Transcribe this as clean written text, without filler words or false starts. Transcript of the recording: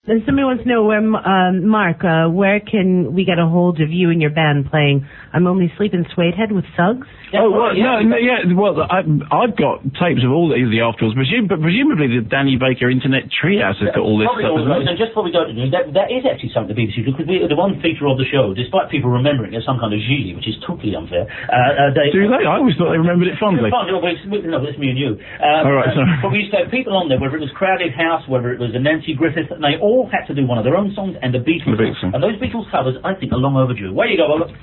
Somebody wants to know where, Mark, where can we get a hold of you and your band playing I'm Only Sleeping Suedehead with Suggs? Yeah, I've got tapes of all the Afterwards, but presumably the Danny Baker Internet Treehouse has got all this stuff. And just before we go to that is actually something the BBC do, because the one feature of the show, despite people remembering it as some kind of Gigli, which is totally unfair. Do they? I always thought they remembered it fondly. No, it's me and you. All right, sorry. But we used to have people on there, whether it was Crowded House, whether it was a Nancy Griffith, and they all had to do one of their own songs, and the Beatles. And those Beatles covers, I think, are long overdue. Where you go, Oliver?